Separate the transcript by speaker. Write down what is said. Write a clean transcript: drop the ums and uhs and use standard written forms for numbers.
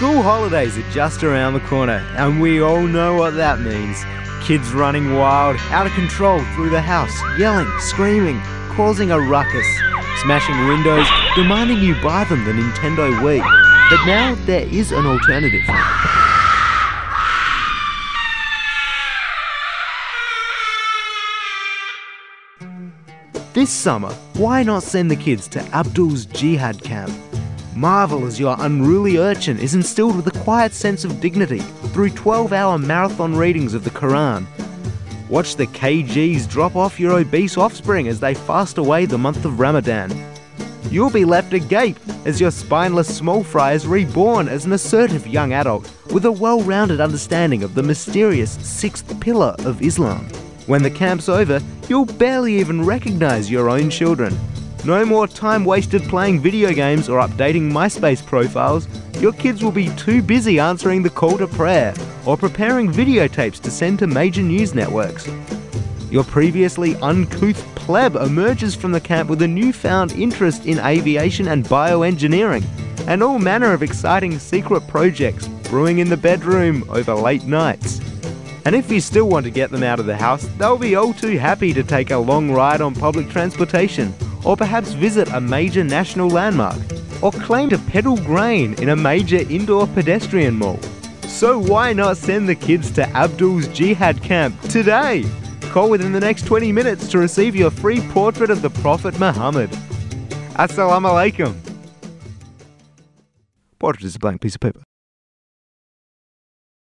Speaker 1: School holidays are just around the corner, and we all know what that means. Kids running wild, out of control through the house, yelling, screaming, causing a ruckus, smashing windows, demanding you buy them the Nintendo Wii. But now there is an alternative. This summer, why not send the kids to Abdul's Jihad camp? Marvel as your unruly urchin is instilled with a quiet sense of dignity through 12-hour marathon readings of the Quran. Watch the kgs drop off your obese offspring as they fast away the month of Ramadan. You'll be left agape as your spineless small fry is reborn as an assertive young adult with a well-rounded understanding of the mysterious sixth pillar of Islam. When the camp's over, you'll barely even recognize your own children. No more time wasted playing video games or updating MySpace profiles. Your kids will be too busy answering the call to prayer or preparing videotapes to send to major news networks. Your previously uncouth pleb emerges from the camp with a newfound interest in aviation and bioengineering, and all manner of exciting secret projects brewing in the bedroom over late nights. And if you still want to get them out of the house, they'll be all too happy to take a long ride on public transportation, or perhaps visit a major national landmark, or claim to peddle grain in a major indoor pedestrian mall. So why not send the kids to Abdul's Jihad camp today? Call within the next 20 minutes to receive your free portrait of the Prophet Muhammad. Assalamu alaikum. Portrait is a blank piece of paper.